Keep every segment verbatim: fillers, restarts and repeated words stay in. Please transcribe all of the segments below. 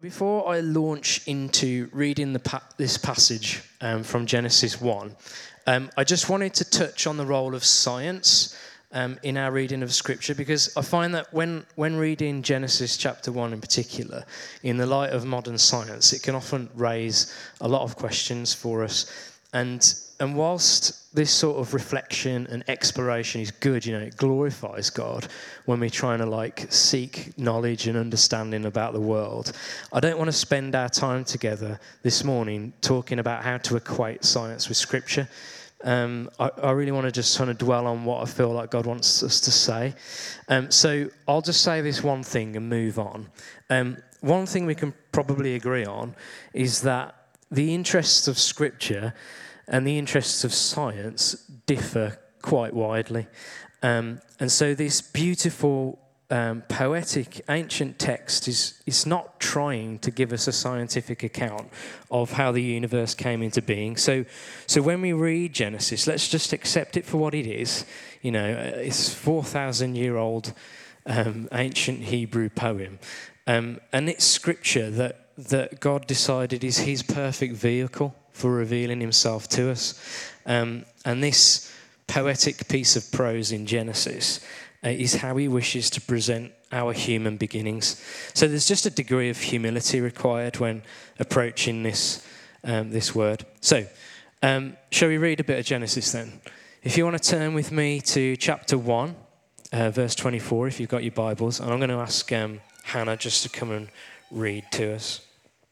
before I launch into reading the pa- this passage um, from Genesis one, um, I just wanted to touch on the role of science um, in our reading of Scripture, because I find that when, when reading Genesis chapter one in particular, in the light of modern science, it can often raise a lot of questions for us. And and whilst this sort of reflection and exploration is good, you know, it glorifies God when we're trying to like seek knowledge and understanding about the world, I don't want to spend our time together this morning talking about how to equate science with Scripture. Um, I, I really want to just kind of dwell on what I feel like God wants us to say. Um, so I'll just say this one thing and move on. Um, one thing we can probably agree on is that the interests of Scripture and the interests of science differ quite widely. Um, and so this beautiful, um, poetic, ancient text is, is not trying to give us a scientific account of how the universe came into being. So, so when we read Genesis, let's just accept it for what it is. You know, it's four thousand year old um, ancient Hebrew poem. Um, and it's Scripture that that God decided is his perfect vehicle for revealing himself to us. Um, and this poetic piece of prose in Genesis uh, is how he wishes to present our human beginnings. So there's just a degree of humility required when approaching this, um, this word. So, um, shall we read a bit of Genesis then? If you want to turn with me to chapter one, uh, verse twenty-four, if you've got your Bibles, and I'm going to ask um, Hannah just to come and read to us.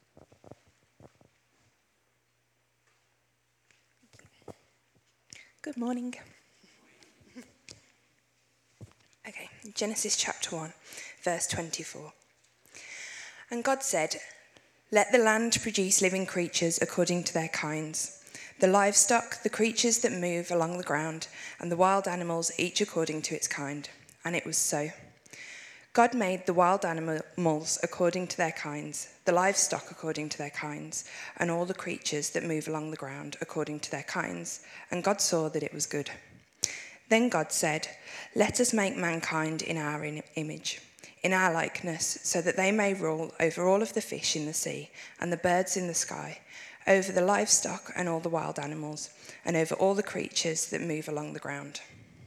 Good morning. Okay, Genesis chapter one, verse twenty-four. And God said, "Let the land produce living creatures according to their kinds, the livestock, the creatures that move along the ground, and the wild animals, each according to its kind." And it was so. God made the wild animals according to their kinds, the livestock according to their kinds, and all the creatures that move along the ground according to their kinds. And God saw that it was good. Then God said, "Let us make mankind in our image, in our likeness, so that they may rule over all of the fish in the sea and the birds in the sky, over the livestock and all the wild animals, and over all the creatures that move along the ground."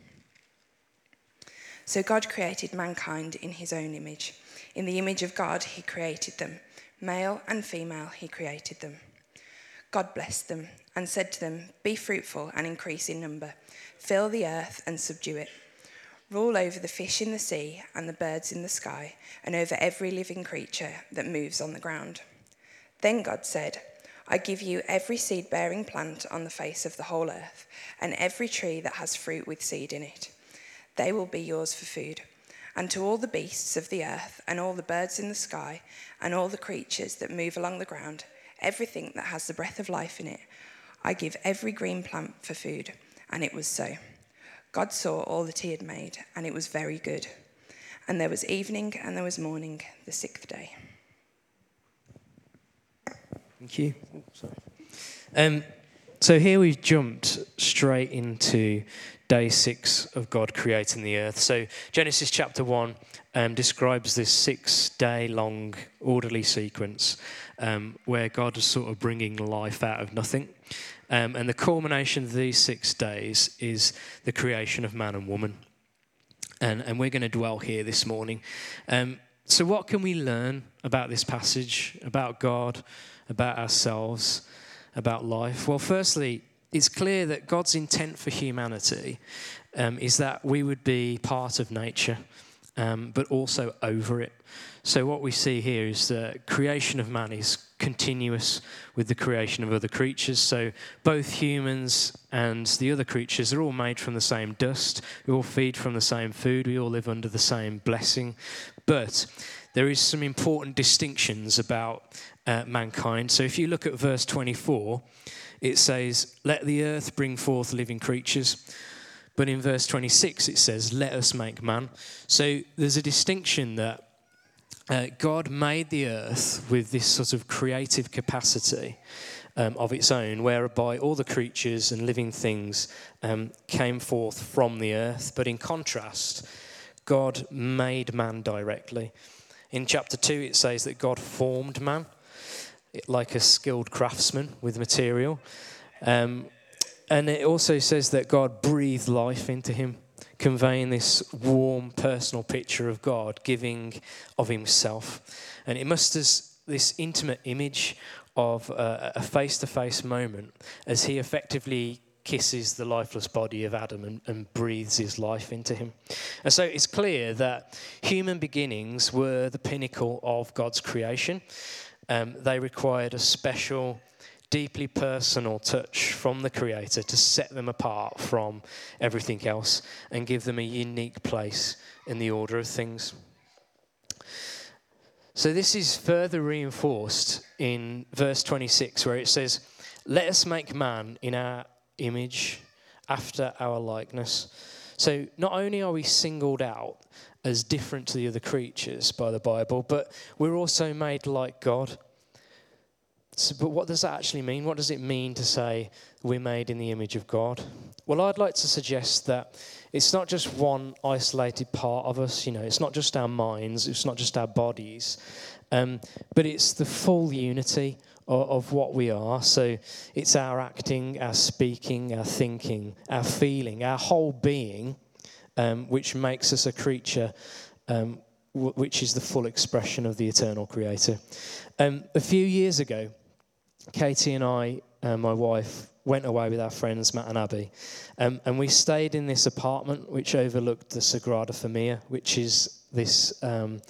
So God created mankind in his own image. In the image of God, he created them. Male and female, he created them. God blessed them and said to them, "Be fruitful and increase in number. Fill the earth and subdue it. Rule over the fish in the sea and the birds in the sky, and over every living creature that moves on the ground." Then God said, "I give you every seed-bearing plant on the face of the whole earth, and every tree that has fruit with seed in it. They will be yours for food. And to all the beasts of the earth, and all the birds in the sky, and all the creatures that move along the ground, everything that has the breath of life in it, I give every green plant for food." And it was so. God saw all that he had made, and it was very good. And there was evening and there was morning, the sixth day. Thank you. Oh, sorry. Um, so here we've jumped straight into day six of God creating the earth. So Genesis chapter one um, describes this six-day-long orderly sequence um, where God is sort of bringing life out of nothing. Um, and the culmination of these six days is the creation of man and woman. And, and we're going to dwell here this morning. Um, so what can we learn about this passage, about God, about ourselves, about life? Well, firstly, it's clear that God's intent for humanity um, is that we would be part of nature, um, but also over it. So what we see here is the creation of man is continuous with the creation of other creatures. So both humans and the other creatures are all made from the same dust. We all feed from the same food. We all live under the same blessing. But there is some important distinctions about uh, mankind. So if you look at verse twenty-four, it says, "Let the earth bring forth living creatures." But in verse twenty-six, it says, "Let us make man." So there's a distinction that uh, God made the earth with this sort of creative capacity um, of its own, whereby all the creatures and living things um, came forth from the earth. But in contrast, God made man directly. In chapter two, it says that God formed man like a skilled craftsman with material. Um, and it also says that God breathed life into him, conveying this warm, personal picture of God, giving of himself. And it must as this intimate image of uh, a face-to-face moment as he effectively kisses the lifeless body of Adam and, and breathes his life into him. And so it's clear that human beginnings were the pinnacle of God's creation. Um, they required a special, deeply personal touch from the Creator to set them apart from everything else and give them a unique place in the order of things. So this is further reinforced in verse twenty-six, where it says, "Let us make man in our image, after our likeness." So not only are we singled out as different to the other creatures by the Bible, but we're also made like God. So, but what does that actually mean? What does it mean to say we're made in the image of God? Well, I'd like to suggest that it's not just one isolated part of us, you know, it's not just our minds, it's not just our bodies, um, but it's the full unity of, of what we are. So it's our acting, our speaking, our thinking, our feeling, our whole being, um, which makes us a creature um, w- which is the full expression of the eternal Creator. Um, a few years ago, Katie and I, uh, my wife, went away with our friends Matt and Abby, um, and we stayed in this apartment which overlooked the Sagrada Familia, which is this um,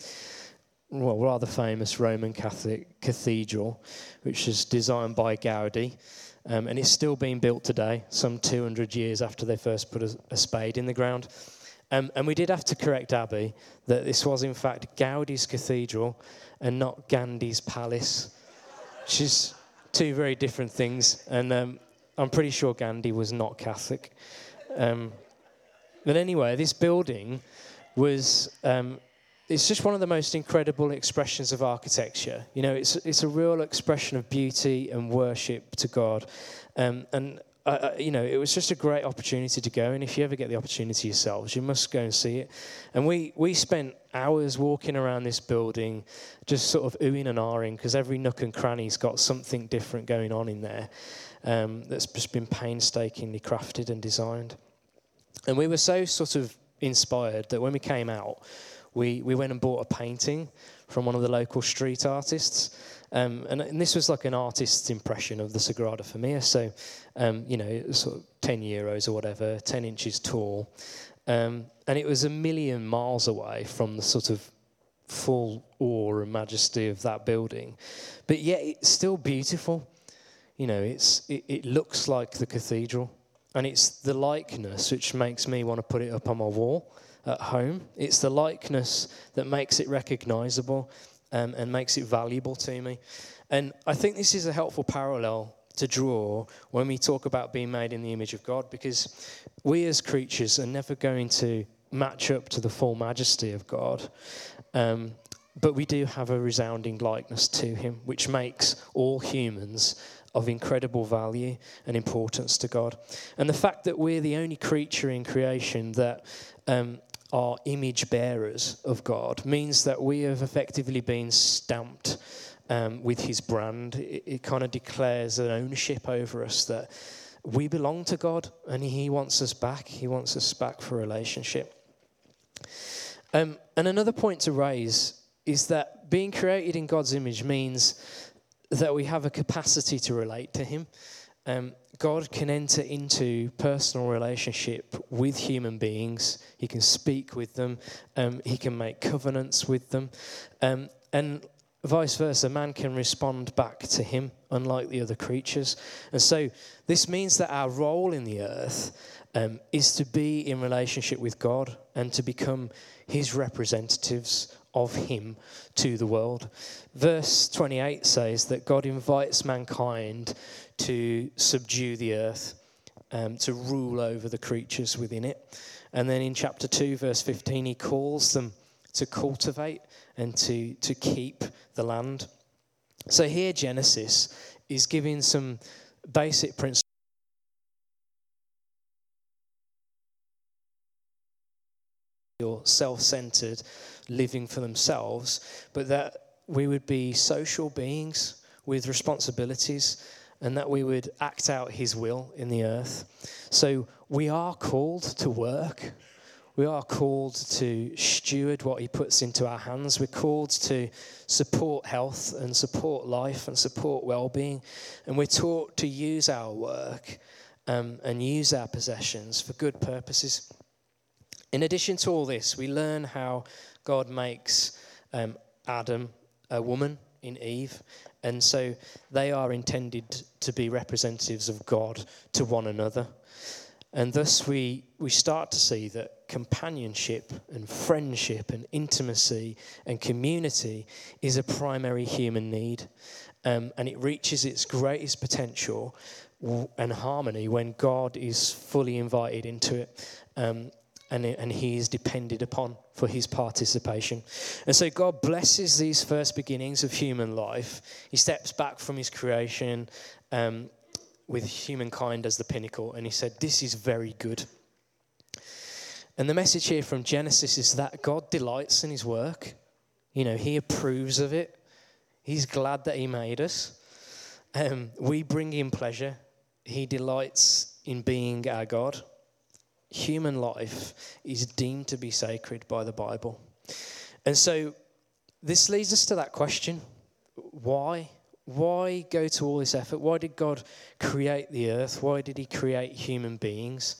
well rather famous Roman Catholic cathedral, which is designed by Gaudi, um, and it's still being built today, some two hundred years after they first put a, a spade in the ground. Um, and we did have to correct Abby that this was in fact Gaudi's cathedral and not Gandhi's palace, which is two very different things, and um, I'm pretty sure Gandhi was not Catholic. Um, but anyway, this building was, um, it's just one of the most incredible expressions of architecture. You know, it's it's a real expression of beauty and worship to God. Um, and, uh, you know, it was just a great opportunity to go, and if you ever get the opportunity yourselves, you must go and see it. And we, we spent hours walking around this building, just sort of oohing and ahhing, because every nook and cranny's got something different going on in there um, that's just been painstakingly crafted and designed. And we were so sort of inspired that when we came out, we, we went and bought a painting from one of the local street artists. Um, and, and this was like an artist's impression of the Sagrada Familia. So, um, you know, it was sort of ten euros or whatever, ten inches tall. Um, and it was a million miles away from the sort of full awe and majesty of that building. But yet it's still beautiful. You know, it's it, it looks like the cathedral. And it's the likeness which makes me want to put it up on my wall at home. It's the likeness that makes it recognisable um, and makes it valuable to me. And I think this is a helpful parallel to draw when we talk about being made in the image of God, because we as creatures are never going to match up to the full majesty of God. Um, but we do have a resounding likeness to him, which makes all humans of incredible value and importance to God. And the fact that we're the only creature in creation that um, are image bearers of God means that we have effectively been stamped um, with his brand. It, it kind of declares an ownership over us that we belong to God and he wants us back. He wants us back for a relationship. Um, and another point to raise is that being created in God's image means that we have a capacity to relate to him. Um, God can enter into personal relationship with human beings. He can speak with them. Um, he can make covenants with them. Um, and vice versa, man can respond back to him, unlike the other creatures. And so this means that our role in the earth um, is to be in relationship with God and to become his representatives of him to the world. Verse twenty-eight says that God invites mankind to subdue the earth, um, to rule over the creatures within it. And then in chapter two, verse fifteen, he calls them to cultivate and to, to keep the land. So here Genesis is giving some basic principles. You're self-centered, living for themselves, but that we would be social beings with responsibilities, and that we would act out his will in the earth. So we are called to work. We are called to steward what he puts into our hands. We're called to support health and support life and support well-being. And we're taught to use our work um, and use our possessions for good purposes. In addition to all this, we learn how God makes um, Adam a woman in Eve. And so they are intended to be representatives of God to one another. And thus we, we start to see that companionship and friendship and intimacy and community is a primary human need. Um, and it reaches its greatest potential and harmony when God is fully invited into it. Um, and, and he is depended upon for his participation. And so God blesses these first beginnings of human life. He steps back from his creation um, with humankind as the pinnacle, and he said, this is very good. And the message here from Genesis is that God delights in his work. You know, he approves of it. He's glad that he made us. Um, we bring him pleasure. He delights in being our God. Human life is deemed to be sacred by the Bible. And so this leads us to that question. Why? Why go to all this effort? Why did God create the earth? Why did he create human beings?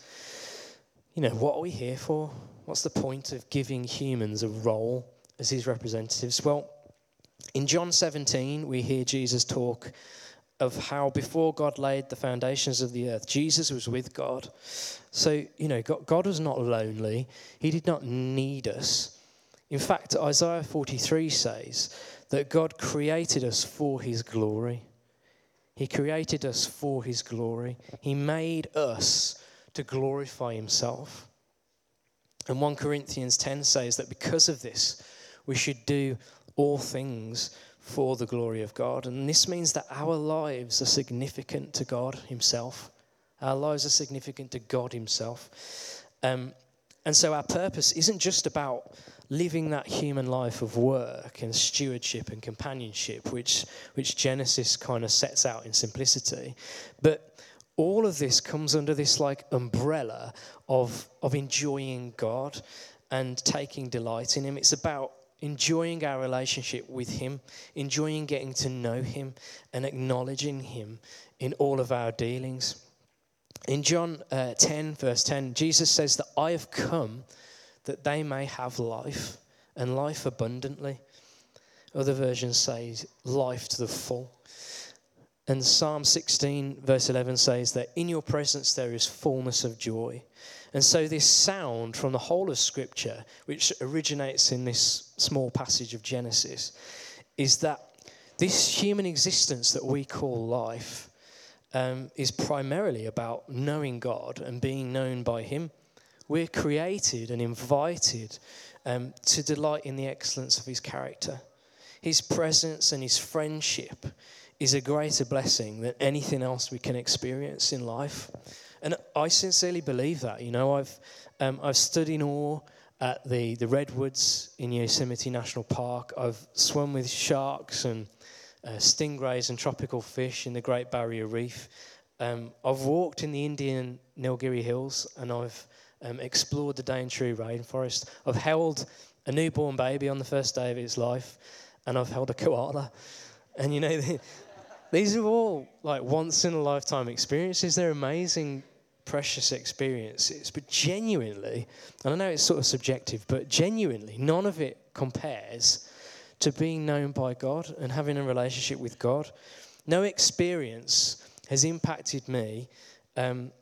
You know, what are we here for? What's the point of giving humans a role as his representatives? Well, in John seventeen, we hear Jesus talk of how before God laid the foundations of the earth, Jesus was with God. So, you know, God, God was not lonely. He did not need us. In fact, Isaiah forty-three says that God created us for his glory. He created us for his glory. He made us to glorify himself. And First Corinthians ten says that because of this, we should do all things for the glory of God. And this means that our lives are significant to God himself. Our lives are significant to God himself. Um, and so our purpose isn't just about living that human life of work and stewardship and companionship, which, which Genesis kind of sets out in simplicity. But all of this comes under this like umbrella of, of enjoying God and taking delight in him. It's about enjoying our relationship with him, enjoying getting to know him and acknowledging him in all of our dealings. In John uh, ten, verse ten, Jesus says that I have come that they may have life and life abundantly. Other versions say life to the full. And Psalm sixteen, verse eleven says that in your presence there is fullness of joy. And so this sound from the whole of Scripture, which originates in this small passage of Genesis, is that this human existence that we call life um, is primarily about knowing God and being known by him. We're created and invited um, to delight in the excellence of his character. His presence and his friendship is a greater blessing than anything else we can experience in life. And I sincerely believe that. You know, I've um, I've stood in awe at the, the redwoods in Yosemite National Park. I've swum with sharks and uh, stingrays and tropical fish in the Great Barrier Reef. Um, I've walked in the Indian Nilgiri Hills, and I've um, explored the Daintree rainforest. I've held a newborn baby on the first day of its life, and I've held a koala. And you know, these are all like once in a lifetime experiences. They're amazing, precious experiences, but genuinely, and I know it's sort of subjective, but genuinely, none of it compares to being known by God and having a relationship with God. No experience has impacted me um,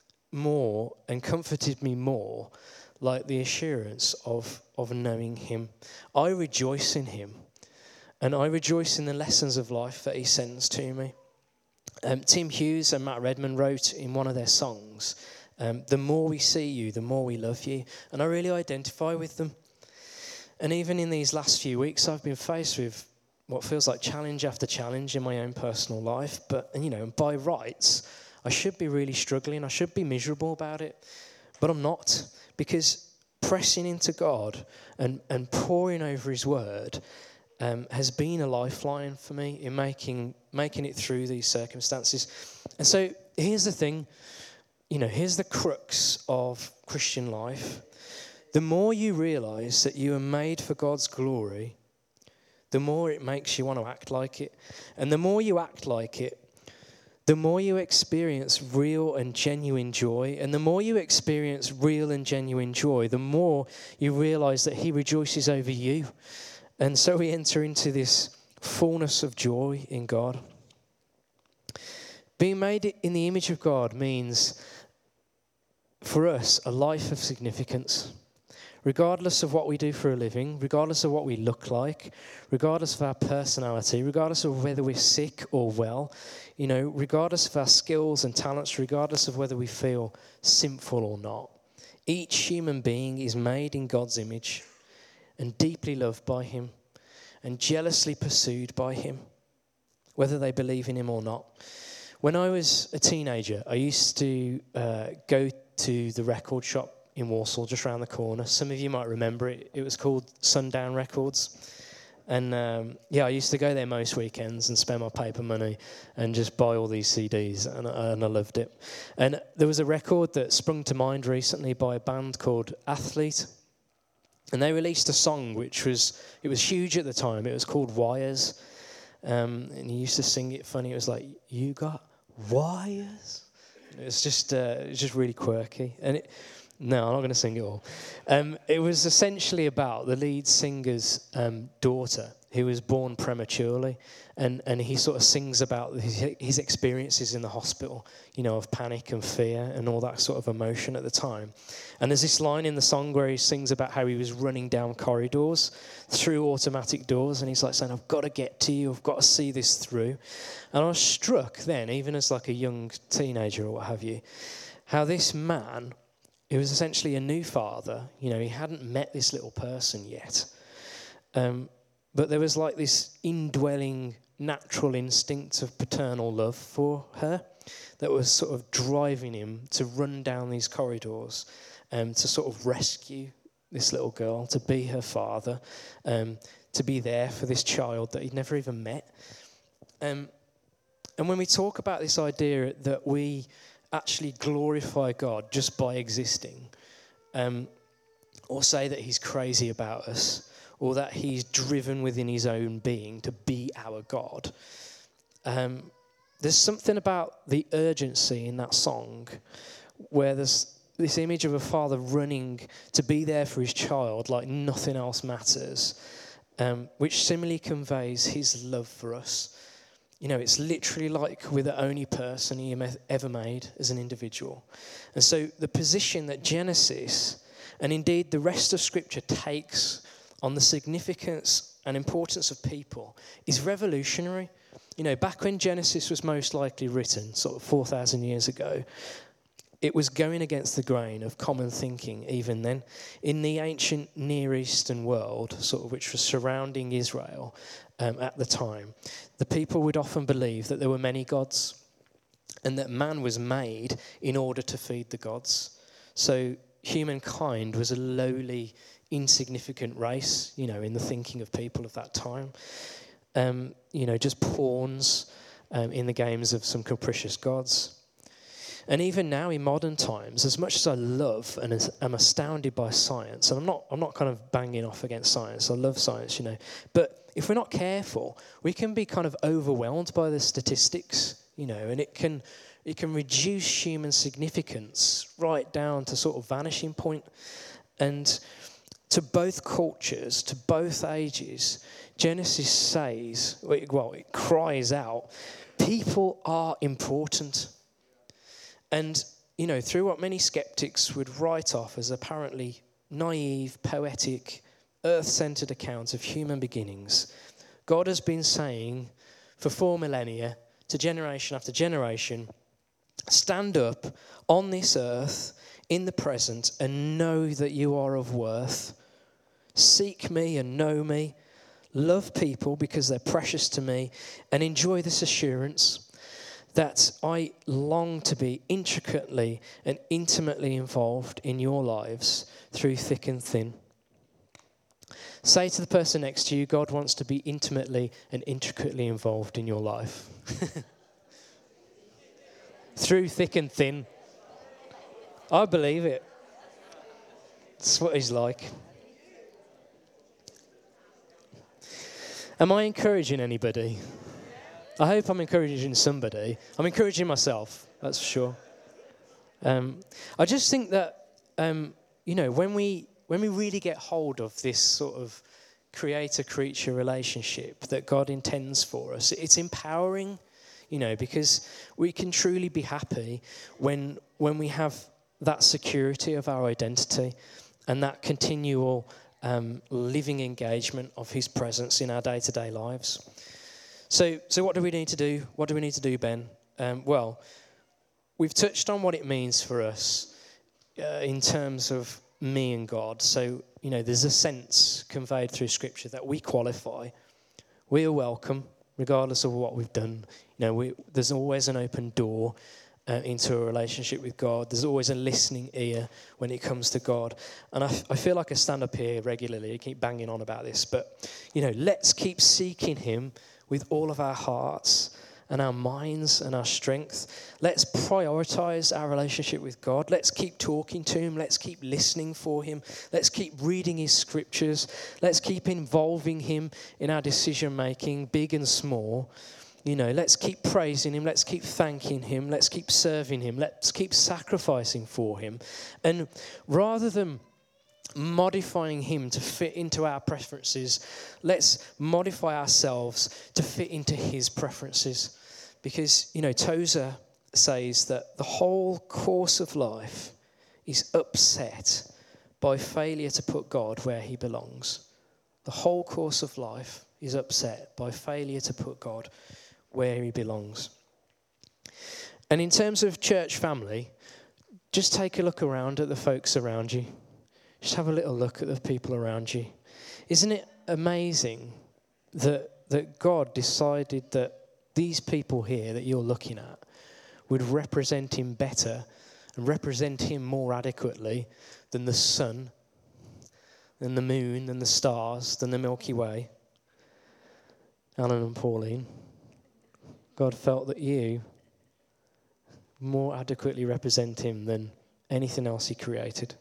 more and comforted me more like the assurance of, of knowing him. I rejoice in him, and I rejoice in the lessons of life that he sends to me. Um, Tim Hughes and Matt Redman wrote in one of their songs, um, the more we see you, the more we love you. And I really identify with them. And even in these last few weeks, I've been faced with what feels like challenge after challenge in my own personal life. But, you know, by rights, I should be really struggling. I should be miserable about it. But I'm not, because pressing into God and, and pouring over his word um, has been a lifeline for me in making making it through these circumstances. And so here's the thing, you know, here's the crux of Christian life. The more you realize that you are made for God's glory, the more it makes you want to act like it. And the more you act like it, the more you experience real and genuine joy. And the more you experience real and genuine joy, the more you realize that he rejoices over you. And so we enter into this fullness of joy in God. Being made in the image of God means, for us, a life of significance. Regardless of what we do for a living, regardless of what we look like, regardless of our personality, regardless of whether we're sick or well, you know, regardless of our skills and talents, regardless of whether we feel sinful or not, each human being is made in God's image and deeply loved by him and jealously pursued by him, whether they believe in him or not. When I was a teenager, I used to uh, go to the record shop in Walsall, just around the corner. Some of you might remember it. It was called Sundown Records. And um, yeah, I used to go there most weekends and spend my paper money and just buy all these C Ds, and, and I loved it. And there was a record that sprung to mind recently by a band called Athlete. And they released a song which was, it was huge at the time. It was called Wires. Um, and he used to sing it funny. It was like, you got wires? It was just, uh, it was just really quirky. And it... No, I'm not going to sing it all. Um, it was essentially about the lead singer's um, daughter who was born prematurely, and, and he sort of sings about his, his experiences in the hospital, you know, of panic and fear and all that sort of emotion at the time. And there's this line in the song where he sings about how he was running down corridors through automatic doors, and he's like saying, I've got to get to you, I've got to see this through. And I was struck then, even as like a young teenager or what have you, how this man... He was essentially a new father. You know, he hadn't met this little person yet. Um, but there was like this indwelling natural instinct of paternal love for her that was sort of driving him to run down these corridors, um, to sort of rescue this little girl, to be her father, um, to be there for this child that he'd never even met. Um, and when we talk about this idea that we... actually glorify God just by existing, um, or say that he's crazy about us, or that he's driven within his own being to be our God. Um, there's something about the urgency in that song where there's this image of a father running to be there for his child like nothing else matters, um, which similarly conveys his love for us. You know, it's literally like we're the only person he ever made as an individual. And so the position that Genesis, and indeed the rest of Scripture, takes on the significance and importance of people is revolutionary. You know, back when Genesis was most likely written, sort of four thousand years ago, it was going against the grain of common thinking even then. In the ancient Near Eastern world, sort of which was surrounding Israel um, at the time, the people would often believe that there were many gods and that man was made in order to feed the gods. So humankind was a lowly, insignificant race, you know, in the thinking of people of that time. Um, you know, just pawns um, in the games of some capricious gods. And even now in modern times, as much as I love and am astounded by science, and I'm not I'm not kind of banging off against science, I love science, you know, but if we're not careful, we can be kind of overwhelmed by the statistics, you know, and it can it can reduce human significance right down to sort of vanishing point. And to both cultures, to both ages, Genesis says, well, it cries out, people are important. And, you know, through what many skeptics would write off as apparently naive, poetic, earth-centered accounts of human beginnings, God has been saying for four millennia to generation after generation, stand up on this earth in the present and know that you are of worth. Seek me and know me. Love people because they're precious to me, and enjoy this assurance that I long to be intricately and intimately involved in your lives through thick and thin. Say to the person next to you, God wants to be intimately and intricately involved in your life. Through thick and thin. I believe it. That's what he's like. Am I encouraging anybody? I hope I'm encouraging somebody. I'm encouraging myself, that's for sure. Um, I just think that, um, you know, when we when we really get hold of this sort of creator-creature relationship that God intends for us, it's empowering, you know, because we can truly be happy when when we have that security of our identity and that continual um, living engagement of his presence in our day-to-day lives. So, so what do we need to do? What do we need to do, Ben? Um, well, we've touched on what it means for us uh, in terms of me and God. So, you know, there's a sense conveyed through Scripture that we qualify. We are welcome, regardless of what we've done. You know, we, there's always an open door uh, into a relationship with God. There's always a listening ear when it comes to God. And I, I feel like I stand up here regularly, I keep banging on about this. But, you know, let's keep seeking him with all of our hearts and our minds and our strength. Let's prioritize our relationship with God. Let's keep talking to him. Let's keep listening for him. Let's keep reading his scriptures. Let's keep involving him in our decision making, big and small. You know, let's keep praising him. Let's keep thanking him. Let's keep serving him. Let's keep sacrificing for him. And rather than modifying him to fit into our preferences, let's modify ourselves to fit into his preferences. Because, you know, Tozer says that the whole course of life is upset by failure to put God where he belongs. The whole course of life is upset by failure to put God where he belongs. And in terms of church family, just take a look around at the folks around you. Just have a little look at the people around you. Isn't it amazing that that God decided that these people here that you're looking at would represent him better and represent him more adequately than the sun, than the moon, than the stars, than the Milky Way? Alan and Pauline, God felt that you more adequately represent him than anything else he created.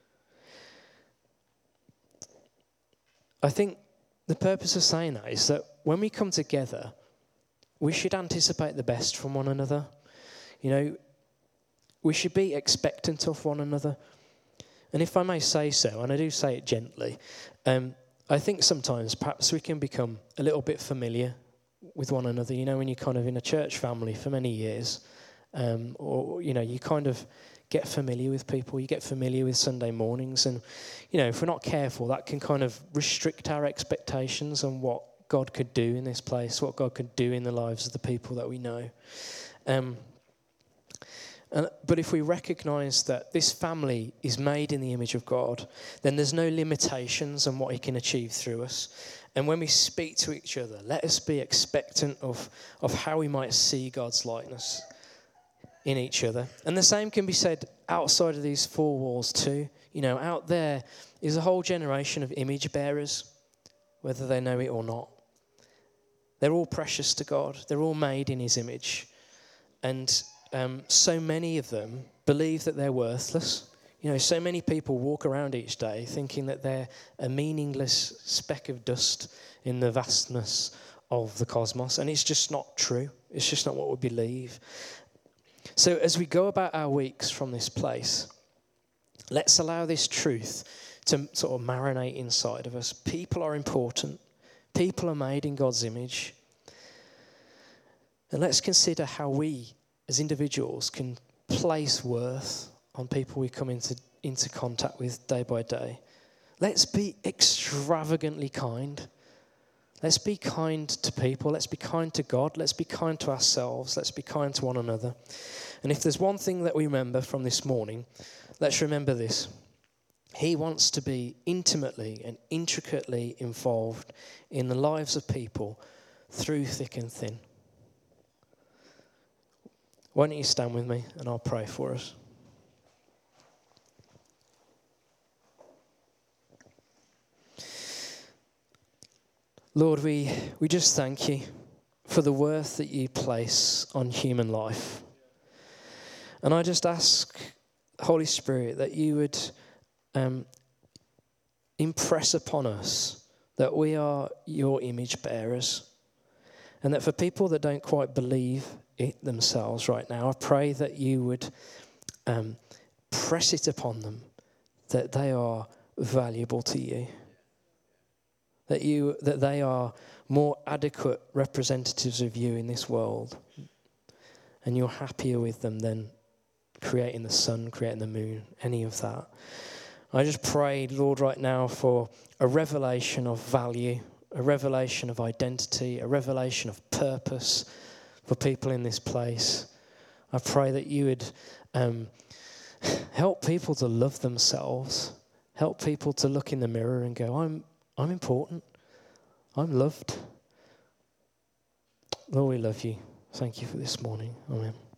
I think the purpose of saying that is that when we come together, we should anticipate the best from one another. You know, we should be expectant of one another. And if I may say so, and I do say it gently, um, I think sometimes perhaps we can become a little bit familiar with one another. You know, when you're kind of in a church family for many years, um, or, you know, you kind of get familiar with people, you get familiar with Sunday mornings, and, you know, if we're not careful, that can kind of restrict our expectations on what God could do in this place, what God could do in the lives of the people that we know. Um, and, but if we recognise that this family is made in the image of God, then there's no limitations on what he can achieve through us. And when we speak to each other, let us be expectant of, of how we might see God's likeness in each other. And the same can be said outside of these four walls too. You know, out there is a whole generation of image bearers, whether they know it or not. They're all precious to God. They're all made in his image. And um, so many of them believe that they're worthless. You know, so many people walk around each day thinking that they're a meaningless speck of dust in the vastness of the cosmos. And it's just not true. It's just not what we believe. So as we go about our weeks from this place, let's allow this truth to sort of marinate inside of us. People are important. People are made in God's image. And let's consider how we, as individuals, can place worth on people we come into, into contact with day by day. Let's be extravagantly kind. Let's be kind to people. Let's be kind to God. Let's be kind to ourselves. Let's be kind to one another. And if there's one thing that we remember from this morning, let's remember this. He wants to be intimately and intricately involved in the lives of people through thick and thin. Why don't you stand with me and I'll pray for us. Lord, we, we just thank you for the worth that you place on human life. And I just ask, Holy Spirit, that you would um, impress upon us that we are your image bearers. And that for people that don't quite believe it themselves right now, I pray that you would um, press it upon them that they are valuable to you. That you that they are more adequate representatives of you in this world. And you're happier with them than creating the sun, creating the moon, any of that. I just pray, Lord, right now for a revelation of value, a revelation of identity, a revelation of purpose for people in this place. I pray that you would um, help people to love themselves, help people to look in the mirror and go, I'm I'm important. I'm loved. Lord, we love you. Thank you for this morning. Amen.